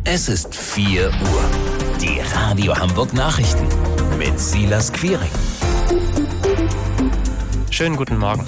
Es ist 4 Uhr. Die Radio Hamburg Nachrichten mit Silas Quiring. Schönen guten Morgen.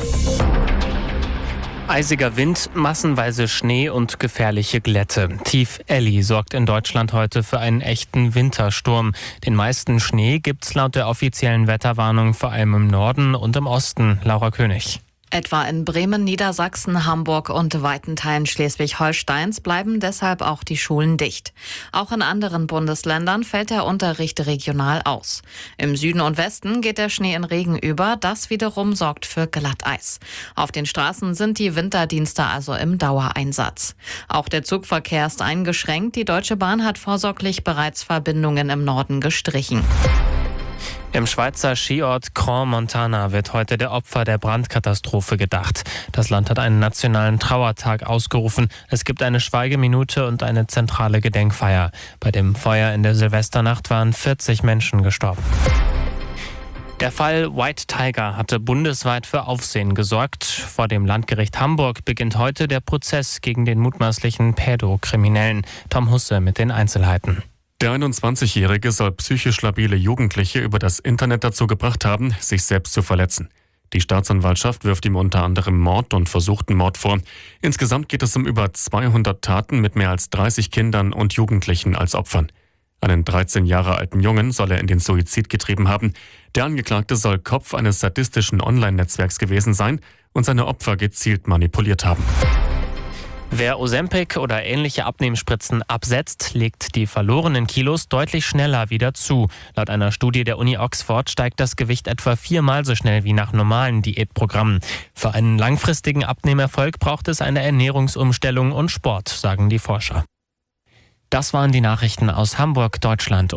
Eisiger Wind, massenweise Schnee und gefährliche Glätte. Tief Elli sorgt in Deutschland heute für einen echten Wintersturm. Den meisten Schnee gibt's laut der offiziellen Wetterwarnung vor allem im Norden und im Osten. Laura König. Etwa in Bremen, Niedersachsen, Hamburg und weiten Teilen Schleswig-Holsteins bleiben deshalb auch die Schulen dicht. Auch in anderen Bundesländern fällt der Unterricht regional aus. Im Süden und Westen geht der Schnee in Regen über, das wiederum sorgt für Glatteis. Auf den Straßen sind die Winterdienste also im Dauereinsatz. Auch der Zugverkehr ist eingeschränkt. Die Deutsche Bahn hat vorsorglich bereits Verbindungen im Norden gestrichen. Im Schweizer Skiort Crans-Montana wird heute der Opfer der Brandkatastrophe gedacht. Das Land hat einen nationalen Trauertag ausgerufen. Es gibt eine Schweigeminute und eine zentrale Gedenkfeier. Bei dem Feuer in der Silvesternacht waren 40 Menschen gestorben. Der Fall White Tiger hatte bundesweit für Aufsehen gesorgt. Vor dem Landgericht Hamburg beginnt heute der Prozess gegen den mutmaßlichen Pädokriminellen. Tom Husse mit den Einzelheiten. Der 21-Jährige soll psychisch labile Jugendliche über das Internet dazu gebracht haben, sich selbst zu verletzen. Die Staatsanwaltschaft wirft ihm unter anderem Mord und versuchten Mord vor. Insgesamt geht es um über 200 Taten mit mehr als 30 Kindern und Jugendlichen als Opfern. Einen 13 Jahre alten Jungen soll er in den Suizid getrieben haben. Der Angeklagte soll Kopf eines sadistischen Online-Netzwerks gewesen sein und seine Opfer gezielt manipuliert haben. Wer Ozempic oder ähnliche Abnehmspritzen absetzt, legt die verlorenen Kilos deutlich schneller wieder zu. Laut einer Studie der Uni Oxford steigt das Gewicht etwa 4-mal so schnell wie nach normalen Diätprogrammen. Für einen langfristigen Abnehmerfolg braucht es eine Ernährungsumstellung und Sport, sagen die Forscher. Das waren die Nachrichten aus Hamburg, Deutschland.